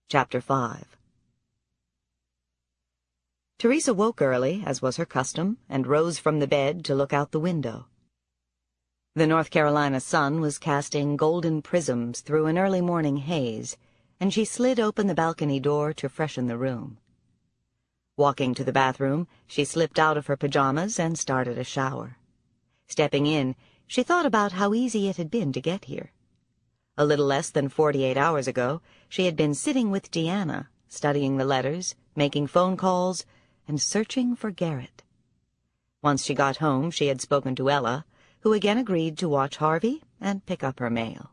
Chapter 5. Teresa woke early, as was her custom, and rose from the bed to look out the window. The North Carolina sun was casting golden prisms through an early morning haze, and she slid open the balcony door to freshen the room. Walking to the bathroom, she slipped out of her pajamas and started a shower. Stepping in, she thought about how easy it had been to get here. A little less than 48 hours ago, she had been sitting with Deanna, studying the letters, making phone calls, and searching for Garrett. Once she got home, she had spoken to Ella, who again agreed to watch Harvey and pick up her mail.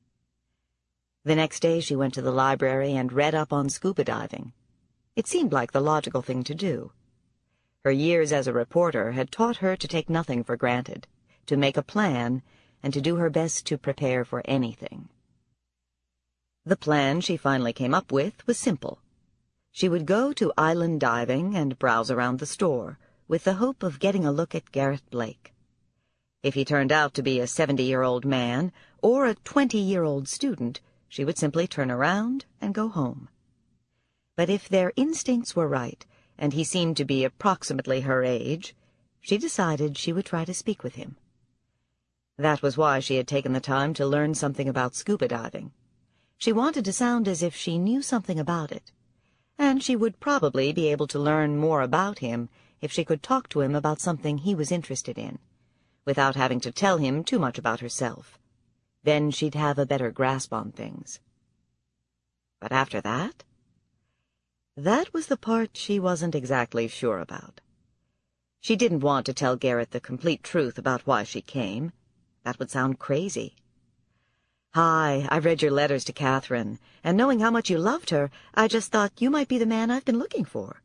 The next day she went to the library and read up on scuba diving. It seemed like the logical thing to do. Her years as a reporter had taught her to take nothing for granted, to make a plan, and to do her best to prepare for anything. The plan she finally came up with was simple. She would go to island diving and browse around the store, with the hope of getting a look at Garrett Blake. If he turned out to be a 70-year-old man or a 20-year-old student, she would simply turn around and go home. But if their instincts were right, and he seemed to be approximately her age, she decided she would try to speak with him. That was why she had taken the time to learn something about scuba diving. She wanted to sound as if she knew something about it, and she would probably be able to learn more about him if she could talk to him about something he was interested in, without having to tell him too much about herself. Then she'd have a better grasp on things. But after that? That was the part she wasn't exactly sure about. She didn't want to tell Garrett the complete truth about why she came. That would sound crazy. "Hi, I've read your letters to Catherine, and knowing how much you loved her, I just thought you might be the man I've been looking for."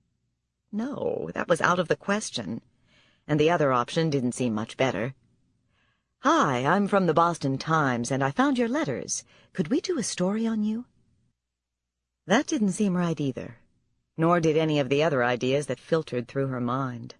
No, that was out of the question, and the other option didn't seem much better. "Hi, I'm from the Boston Times, and I found your letters. Could we do a story on you?" That didn't seem right either, nor did any of the other ideas that filtered through her mind.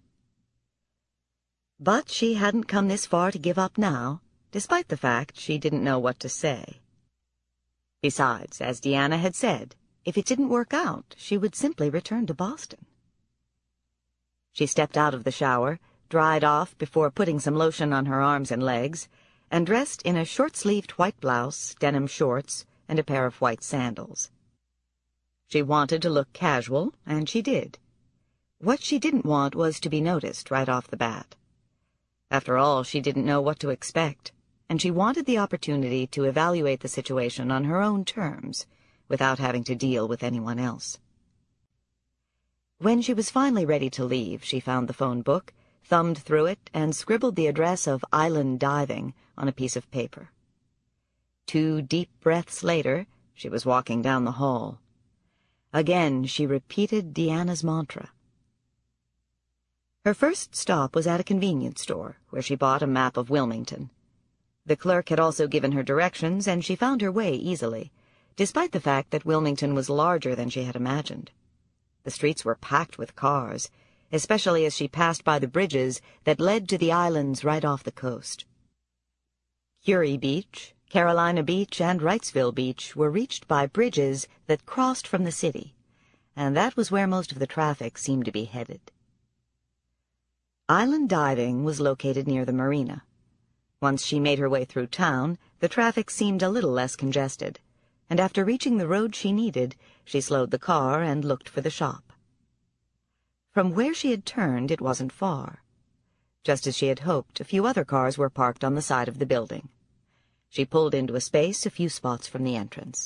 But she hadn't come this far to give up now, despite the fact she didn't know what to say. Besides, as Deanna had said, if it didn't work out, she would simply return to Boston. She stepped out of the shower, dried off before putting some lotion on her arms and legs, and dressed in a short-sleeved white blouse, denim shorts, and a pair of white sandals. She wanted to look casual, and she did. What she didn't want was to be noticed right off the bat. After all, she didn't know what to expect, and she wanted the opportunity to evaluate the situation on her own terms, without having to deal with anyone else. When she was finally ready to leave, she found the phone book, thumbed through it, and scribbled the address of Island Diving on a piece of paper. 2 deep breaths later, she was walking down the hall. Again, she repeated Deanna's mantra. Her first stop was at a convenience store, where she bought a map of Wilmington. The clerk had also given her directions, and she found her way easily, despite the fact that Wilmington was larger than she had imagined. The streets were packed with cars, especially as she passed by the bridges that led to the islands right off the coast. Curie Beach, Carolina Beach, and Wrightsville Beach were reached by bridges that crossed from the city, and that was where most of the traffic seemed to be headed. Island Diving was located near the marina. Once she made her way through town, the traffic seemed a little less congested, and after reaching the road she needed, she slowed the car and looked for the shop. From where she had turned, it wasn't far. Just as she had hoped, a few other cars were parked on the side of the building. She pulled into a space a few spots from the entrance.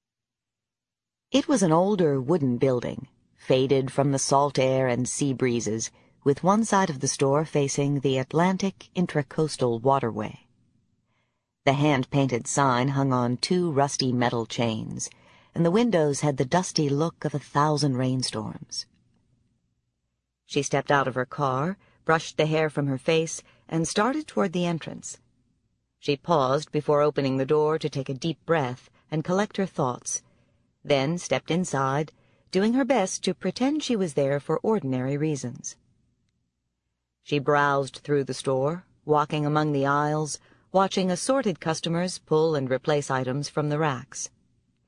It was an older wooden building, faded from the salt air and sea breezes, with one side of the store facing the Atlantic Intracoastal Waterway. The hand-painted sign hung on 2 rusty metal chains, and the windows had the dusty look of 1,000 rainstorms. She stepped out of her car, brushed the hair from her face, and started toward the entrance. She paused before opening the door to take a deep breath and collect her thoughts, then stepped inside, doing her best to pretend she was there for ordinary reasons. She browsed through the store, walking among the aisles, watching assorted customers pull and replace items from the racks.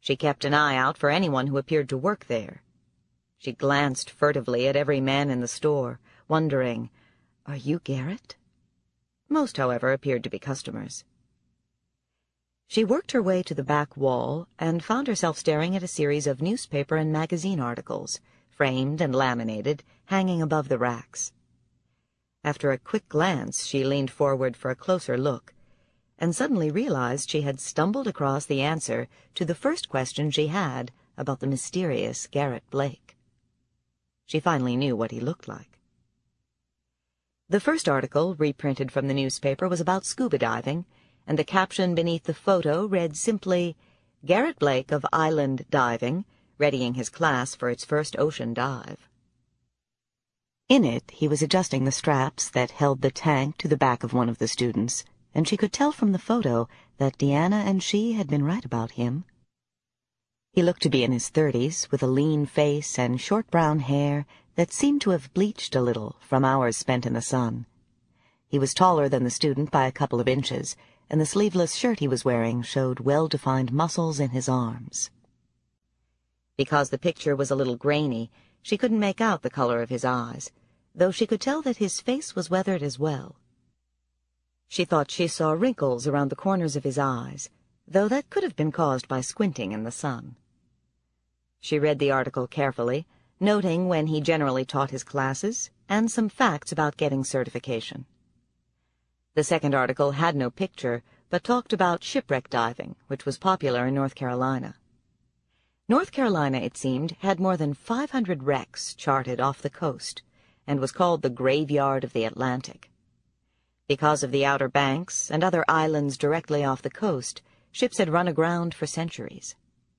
She kept an eye out for anyone who appeared to work there. She glanced furtively at every man in the store, wondering, "Are you Garrett?" Most, however, appeared to be customers. She worked her way to the back wall and found herself staring at a series of newspaper and magazine articles, framed and laminated, hanging above the racks. After a quick glance, she leaned forward for a closer look, and suddenly realized she had stumbled across the answer to the first question she had about the mysterious Garrett Blake. She finally knew what he looked like. The first article, reprinted from the newspaper, was about scuba diving, and the caption beneath the photo read simply, "Garrett Blake of Island Diving, readying his class for its first ocean dive." In it, he was adjusting the straps that held the tank to the back of one of the students, and she could tell from the photo that Deanna and she had been right about him. He looked to be in his 30s, with a lean face and short brown hair that seemed to have bleached a little from hours spent in the sun. He was taller than the student by a couple of inches, and the sleeveless shirt he was wearing showed well-defined muscles in his arms. Because the picture was a little grainy, she couldn't make out the color of his eyes, though she could tell that his face was weathered as well. She thought she saw wrinkles around the corners of his eyes, though that could have been caused by squinting in the sun. She read the article carefully, noting when he generally taught his classes, and some facts about getting certification. The second article had no picture, but talked about shipwreck diving, which was popular in North Carolina. North Carolina, it seemed, had more than 500 wrecks charted off the coast, and was called the Graveyard of the Atlantic. Because of the Outer Banks and other islands directly off the coast, ships had run aground for centuries.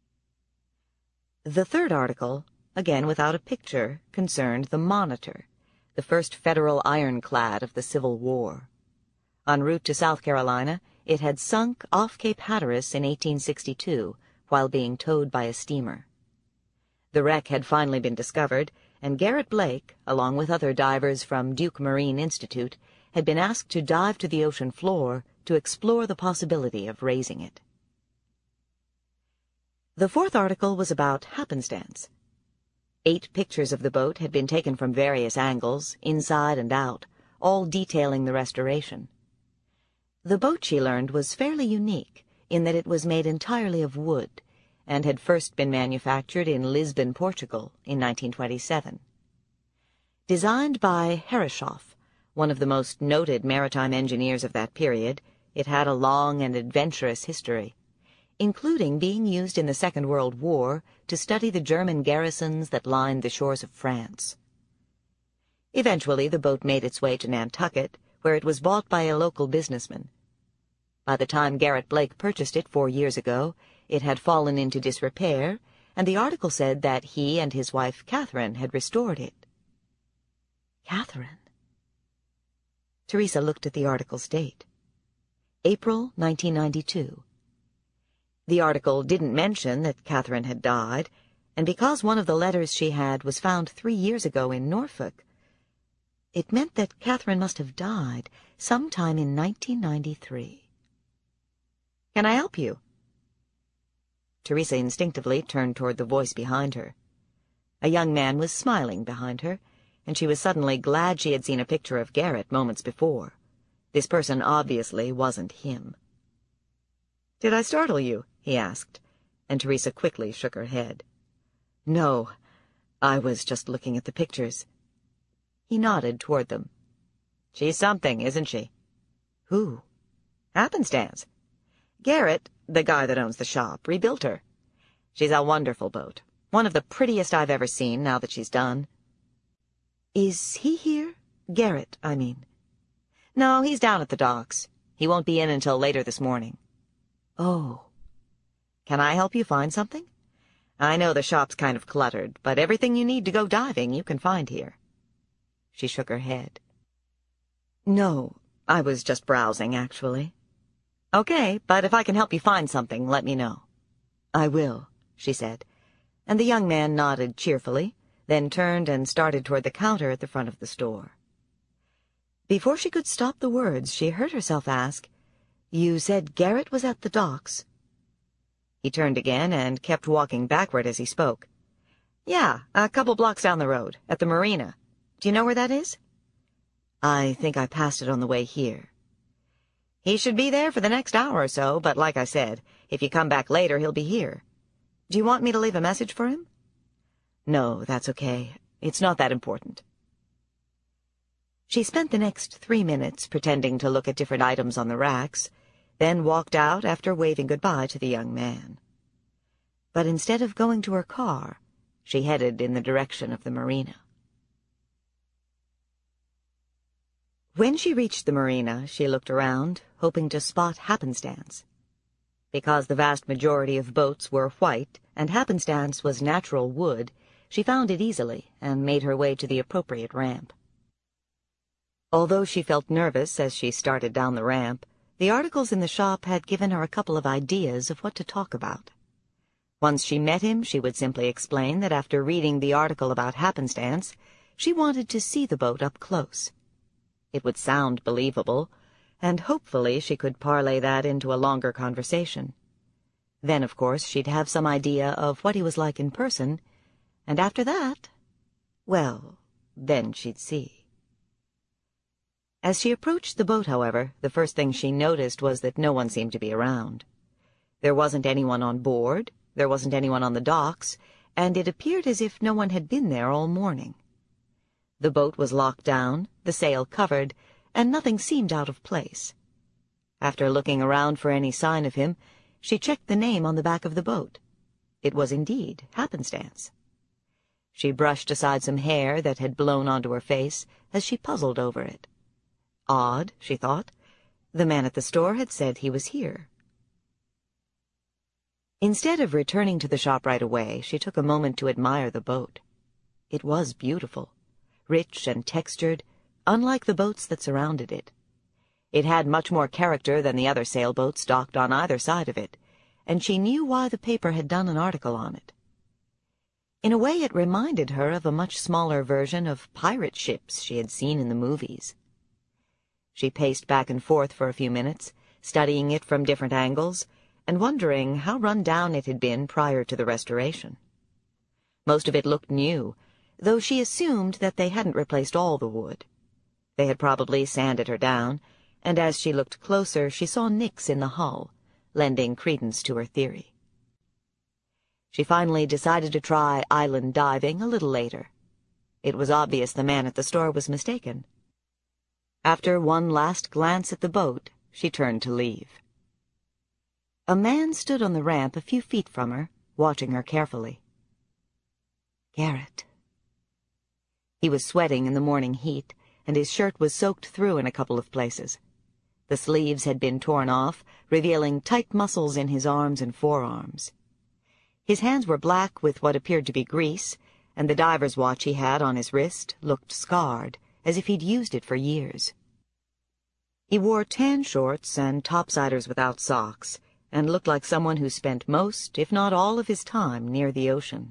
The third article, again without a picture, concerned the Monitor, the first federal ironclad of the Civil War. En route to South Carolina, it had sunk off Cape Hatteras in 1862 while being towed by a steamer. The wreck had finally been discovered, and Garrett Blake, along with other divers from Duke Marine Institute, had been asked to dive to the ocean floor to explore the possibility of raising it. The fourth article was about happenstance. 8 pictures of the boat had been taken from various angles, inside and out, all detailing the restoration. The boat, she learned, was fairly unique in that it was made entirely of wood and had first been manufactured in Lisbon, Portugal, in 1927. Designed by Herreshoff, one of the most noted maritime engineers of that period, it had a long and adventurous history, including being used in the Second World War to study the German garrisons that lined the shores of France. Eventually, the boat made its way to Nantucket, where it was bought by a local businessman. By the time Garrett Blake purchased it 4 years ago, it had fallen into disrepair, and the article said that he and his wife Catherine had restored it. Catherine? Teresa looked at the article's date. April 1992. The article didn't mention that Catherine had died, and because one of the letters she had was found 3 years ago in Norfolk, it meant that Catherine must have died sometime in 1993. "Can I help you?" Teresa instinctively turned toward the voice behind her. A young man was smiling behind her, and she was suddenly glad she had seen a picture of Garrett moments before. This person obviously wasn't him. "Did I startle you?" he asked, and Teresa quickly shook her head. "No, I was just looking at the pictures." He nodded toward them. "She's something, isn't she?" "Who?" "Happenstance. Garrett, the guy that owns the shop, rebuilt her. She's a wonderful boat. One of the prettiest I've ever seen now that she's done." "Is he here? Garrett, I mean." "No, he's down at the docks. He won't be in until later this morning." "Oh. Can I help you find something? I know the shop's kind of cluttered, but everything you need to go diving you can find here." She shook her head. "No, I was just browsing, actually." "Okay, but if I can help you find something, let me know." "I will," she said, and the young man nodded cheerfully, then turned and started toward the counter at the front of the store. Before she could stop the words, she heard herself ask, "You said Garrett was at the docks?" He turned again and kept walking backward as he spoke. "Yeah, a couple blocks down the road, at the marina. Do you know where that is?" "I think I passed it on the way here." "He should be there for the next hour or so, but like I said, if you come back later, he'll be here. Do you want me to leave a message for him?" "No, that's okay. It's not that important." She spent the next 3 minutes pretending to look at different items on the racks, then walked out after waving goodbye to the young man. But instead of going to her car, she headed in the direction of the marina. When she reached the marina, she looked around, hoping to spot Happenstance. Because the vast majority of boats were white and Happenstance was natural wood, she found it easily and made her way to the appropriate ramp. Although she felt nervous as she started down the ramp, the articles in the shop had given her a couple of ideas of what to talk about. Once she met him, she would simply explain that after reading the article about Happenstance, she wanted to see the boat up close. It would sound believable, and hopefully she could parlay that into a longer conversation. Then, of course, she'd have some idea of what he was like in person, and after that, well, then she'd see. As she approached the boat, however, the first thing she noticed was that no one seemed to be around. There wasn't anyone on board, there wasn't anyone on the docks, and it appeared as if no one had been there all morning. The boat was locked down, the sail covered, and nothing seemed out of place. After looking around for any sign of him, she checked the name on the back of the boat. It was indeed Happenstance. She brushed aside some hair that had blown onto her face as she puzzled over it. Odd, she thought. The man at the store had said he was here. Instead of returning to the shop right away, she took a moment to admire the boat. It was beautiful, rich and textured, unlike the boats that surrounded it. It had much more character than the other sailboats docked on either side of it, and she knew why the paper had done an article on it. In a way, it reminded her of a much smaller version of pirate ships she had seen in the movies. She paced back and forth for a few minutes, studying it from different angles, and wondering how run down it had been prior to the restoration. Most of it looked new, though she assumed that they hadn't replaced all the wood. They had probably sanded her down, and as she looked closer, she saw nicks in the hull, lending credence to her theory. She finally decided to try island diving a little later. It was obvious the man at the store was mistaken. After one last glance at the boat, she turned to leave. A man stood on the ramp a few feet from her, watching her carefully. Garrett. He was sweating in the morning heat, and his shirt was soaked through in a couple of places. The sleeves had been torn off, revealing tight muscles in his arms and forearms. His hands were black with what appeared to be grease, and the diver's watch he had on his wrist looked scarred, as if he'd used it for years. He wore tan shorts and topsiders without socks, and looked like someone who spent most, if not all, of his time near the ocean.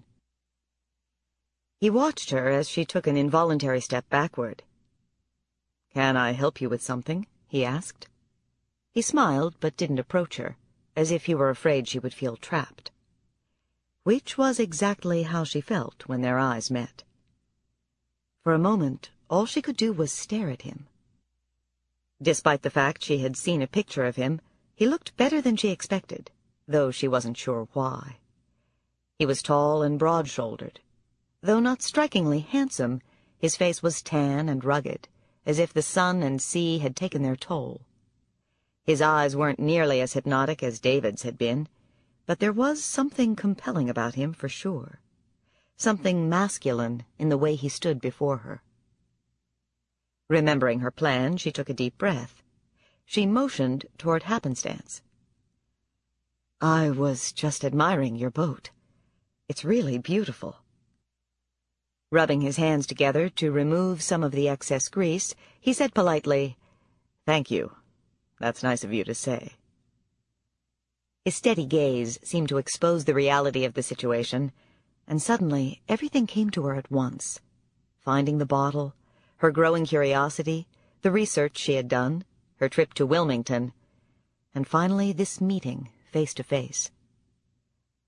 He watched her as she took an involuntary step backward. "Can I help you with something?" he asked. He smiled, but didn't approach her, as if he were afraid she would feel trapped. Which was exactly how she felt when their eyes met. For a moment, all she could do was stare at him. Despite the fact she had seen a picture of him, he looked better than she expected, though she wasn't sure why. He was tall and broad-shouldered. Though not strikingly handsome, his face was tan and rugged, as if the sun and sea had taken their toll. His eyes weren't nearly as hypnotic as David's had been, but there was something compelling about him for sure. Something masculine in the way he stood before her. Remembering her plan, she took a deep breath. She motioned toward Happenstance. "I was just admiring your boat. It's really beautiful." Rubbing his hands together to remove some of the excess grease, he said politely, "Thank you. That's nice of you to say." His steady gaze seemed to expose the reality of the situation, and suddenly everything came to her at once. Finding the bottle, her growing curiosity, the research she had done, her trip to Wilmington, and finally this meeting face to face.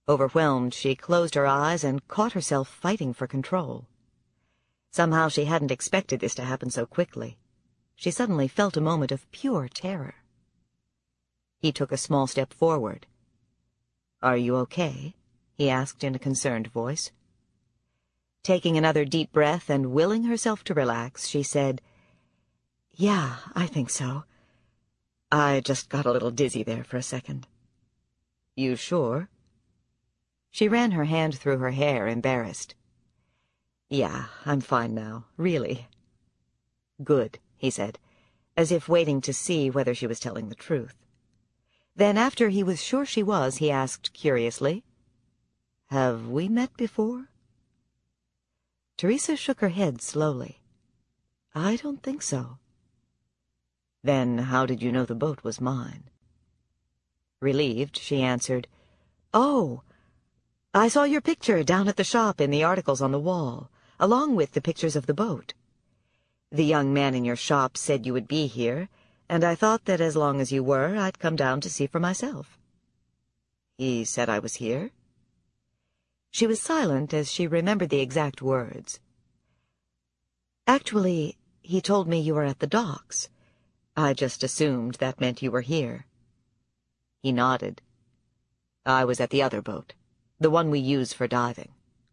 Overwhelmed, she closed her eyes and caught herself fighting for control. Somehow she hadn't expected this to happen so quickly. She suddenly felt a moment of pure terror. He took a small step forward. "Are you okay?" he asked in a concerned voice. Taking another deep breath and willing herself to relax, she said, "Yeah, I think so. I just got a little dizzy there for a second." "You sure?" She ran her hand through her hair, embarrassed. "Yeah, I'm fine now, really." "Good," he said, as if waiting to see whether she was telling the truth. Then, after he was sure she was, he asked curiously, "Have we met before?" Teresa shook her head slowly. "I don't think so." "Then how did you know the boat was mine?" Relieved, she answered, "Oh, I saw your picture down at the shop in the articles on the wall, along with the pictures of the boat. The young man in your shop said you would be here, and I thought that as long as you were, I'd come down to see for myself." "He said I was here?" She was silent as she remembered the exact words. "Actually, he told me you were at the docks. I just assumed that meant you were here." He nodded. "I was at the other boat, the one we use for diving."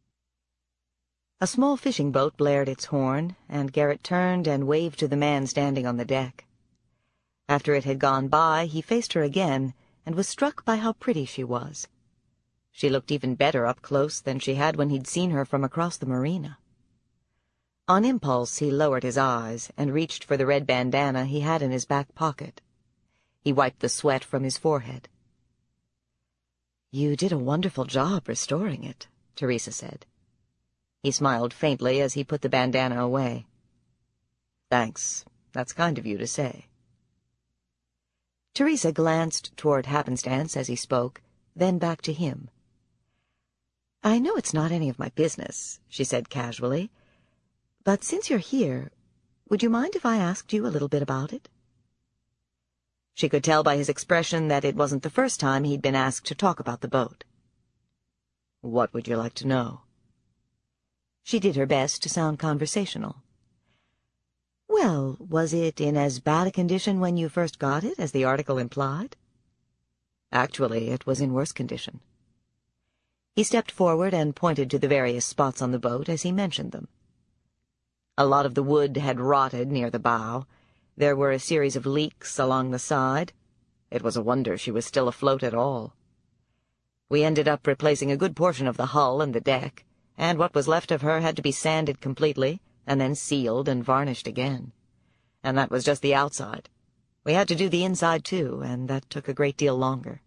A small fishing boat blared its horn, and Garrett turned and waved to the man standing on the deck. After it had gone by, he faced her again and was struck by how pretty she was. She looked even better up close than she had when he'd seen her from across the marina. On impulse, he lowered his eyes and reached for the red bandana he had in his back pocket. He wiped the sweat from his forehead. "You did a wonderful job restoring it," Teresa said. He smiled faintly as he put the bandana away. "Thanks. That's kind of you to say." Teresa glanced toward Happenstance as he spoke, then back to him. "I know it's not any of my business," she said casually, "but since you're here, would you mind if I asked you a little bit about it?" She could tell by his expression that it wasn't the first time he'd been asked to talk about the boat. "What would you like to know?" She did her best to sound conversational. "Well, was it in as bad a condition when you first got it as the article implied?" "Actually, it was in worse condition." He stepped forward and pointed to the various spots on the boat as he mentioned them. A lot of the wood had rotted near the bow. There were a series of leaks along the side. It was a wonder she was still afloat at all. We ended up replacing a good portion of the hull and the deck, and what was left of her had to be sanded completely, and then sealed and varnished again. And that was just the outside. We had to do the inside, too, and that took a great deal longer.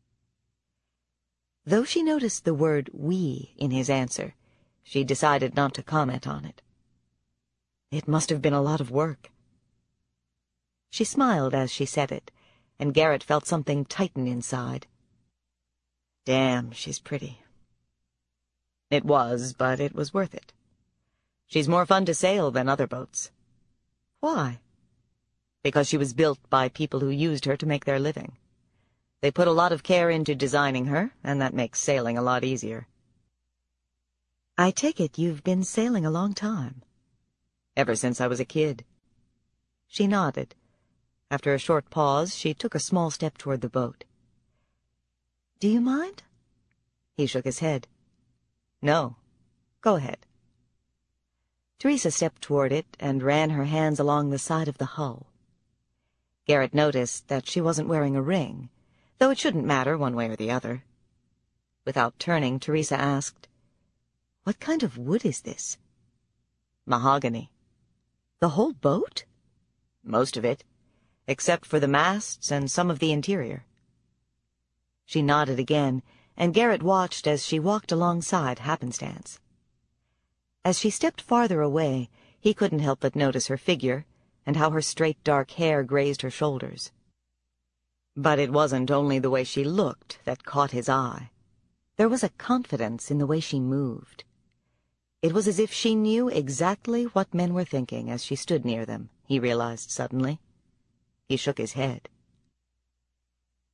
Though she noticed the word "we" in his answer, she decided not to comment on it. It must have been a lot of work. She smiled as she said it, and Garrett felt something tighten inside. Damn, she's pretty. It was, but it was worth it. She's more fun to sail than other boats. Why? Because she was built by people who used her to make their living. They put a lot of care into designing her, and that makes sailing a lot easier. "I take it you've been sailing a long time." "Ever since I was a kid." She nodded. After a short pause, she took a small step toward the boat. "Do you mind?" He shook his head. "No. Go ahead." Teresa stepped toward it and ran her hands along the side of the hull. Garrett noticed that she wasn't wearing a ring, though it shouldn't matter one way or the other. Without turning, Teresa asked, "What kind of wood is this?" "Mahogany." "The whole boat?" "Most of it, except for the masts and some of the interior." She nodded again, and Garrett watched as she walked alongside Happenstance. As she stepped farther away, he couldn't help but notice her figure and how her straight dark hair grazed her shoulders. But it wasn't only the way she looked that caught his eye. There was a confidence in the way she moved. It was as if she knew exactly what men were thinking as she stood near them, he realized suddenly. He shook his head.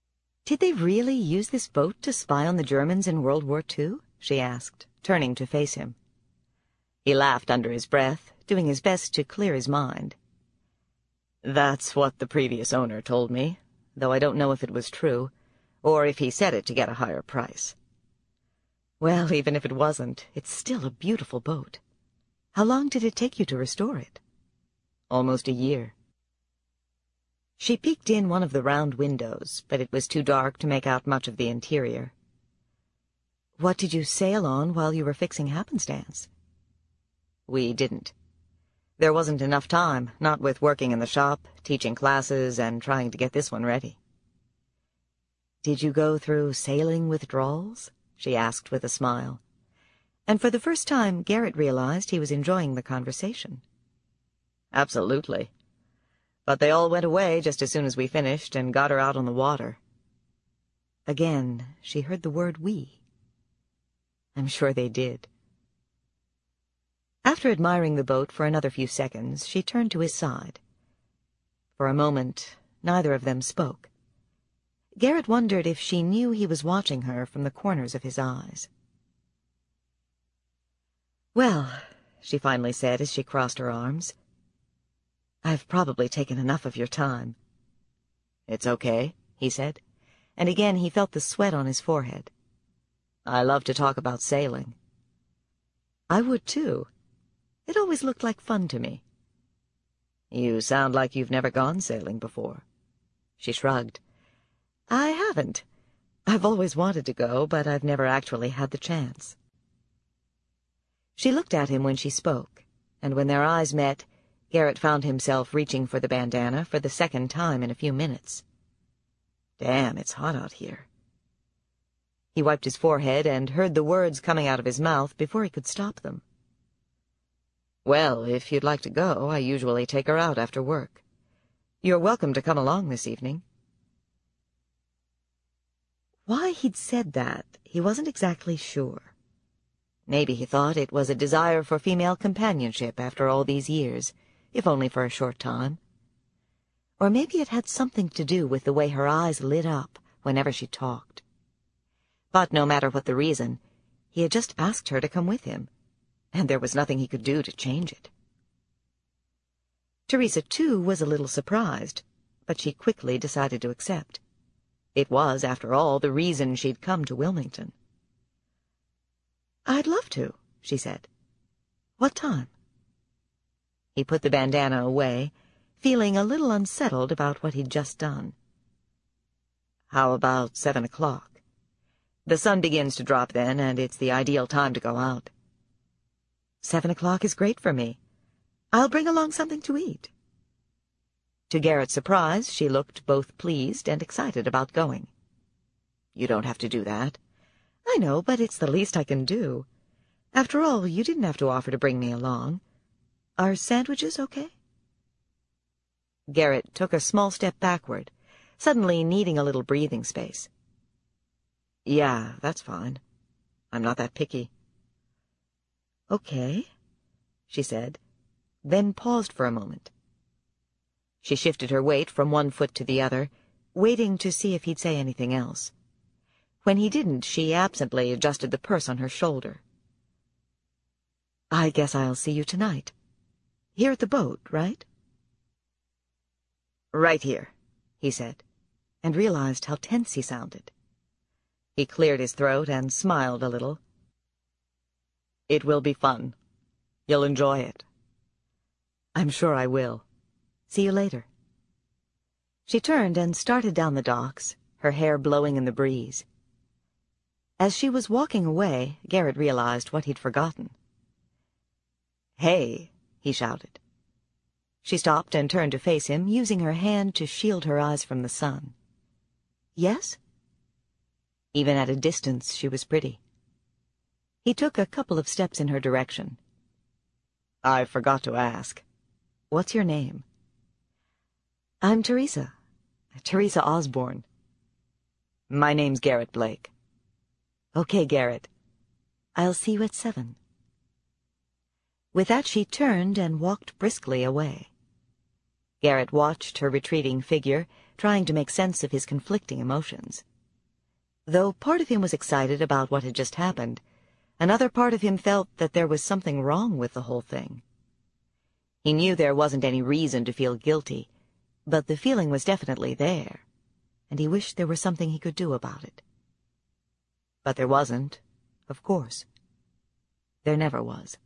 "Did they really use this boat to spy on the Germans in World War II?" she asked, turning to face him. He laughed under his breath, doing his best to clear his mind. "That's what the previous owner told me, though I don't know if it was true, or if he said it to get a higher price." "Well, even if it wasn't, it's still a beautiful boat. How long did it take you to restore it?" "Almost a year." She peeked in one of the round windows, but it was too dark to make out much of the interior. "What did you sail on while you were fixing Happenstance?" "We didn't. There wasn't enough time, not with working in the shop, teaching classes, and trying to get this one ready." "Did you go through sailing withdrawals?" she asked with a smile. And for the first time, Garrett realized he was enjoying the conversation. "Absolutely. But they all went away just as soon as we finished and got her out on the water." Again, she heard the word "we." I'm sure they did. After admiring the boat for another few seconds, she turned to his side. For a moment, neither of them spoke. Garrett wondered if she knew he was watching her from the corners of his eyes. "Well," she finally said as she crossed her arms, "I've probably taken enough of your time." "It's okay," he said, and again he felt the sweat on his forehead. "I love to talk about sailing." "I would, too. It always looked like fun to me." "You sound like you've never gone sailing before." She shrugged. "I haven't. I've always wanted to go, but I've never actually had the chance." She looked at him when she spoke, and when their eyes met, Garrett found himself reaching for the bandana for the second time in a few minutes. "Damn, it's hot out here." He wiped his forehead and heard the words coming out of his mouth before he could stop them. "Well, if you'd like to go, I usually take her out after work. You're welcome to come along this evening." Why he'd said that, he wasn't exactly sure. Maybe he thought it was a desire for female companionship after all these years, if only for a short time. Or maybe it had something to do with the way her eyes lit up whenever she talked. But no matter what the reason, he had just asked her to come with him, and there was nothing he could do to change it. Teresa, too, was a little surprised, but she quickly decided to accept. It was, after all, the reason she'd come to Wilmington. "I'd love to," she said. "What time?" He put the bandana away, feeling a little unsettled about what he'd just done. "How about 7 o'clock? The sun begins to drop then, and it's the ideal time to go out." 7 o'clock is great for me. I'll bring along something to eat." To Garrett's surprise, she looked both pleased and excited about going. "You don't have to do that." "I know, but it's the least I can do. After all, you didn't have to offer to bring me along. Are sandwiches okay?" Garrett took a small step backward, suddenly needing a little breathing space. "Yeah, that's fine. I'm not that picky." "Okay," she said, then paused for a moment. She shifted her weight from one foot to the other, waiting to see if he'd say anything else. When he didn't, she absently adjusted the purse on her shoulder. "I guess I'll see you tonight. Here at the boat, right?" "Right here," he said, and realized how tense he sounded. He cleared his throat and smiled a little. "It will be fun. You'll enjoy it." "I'm sure I will. See you later." She turned and started down the docks, her hair blowing in the breeze. As she was walking away, Garrett realized what he'd forgotten. "Hey," he shouted. She stopped and turned to face him, using her hand to shield her eyes from the sun. "Yes?" Even at a distance, she was pretty. He took a couple of steps in her direction. "I forgot to ask. What's your name?" "I'm Teresa. Teresa Osborne." "My name's Garrett Blake." "Okay, Garrett. I'll see you at 7." With that, she turned and walked briskly away. Garrett watched her retreating figure, trying to make sense of his conflicting emotions. Though part of him was excited about what had just happened, another part of him felt that there was something wrong with the whole thing. He knew there wasn't any reason to feel guilty, but the feeling was definitely there, and he wished there was something he could do about it. But there wasn't, of course. There never was.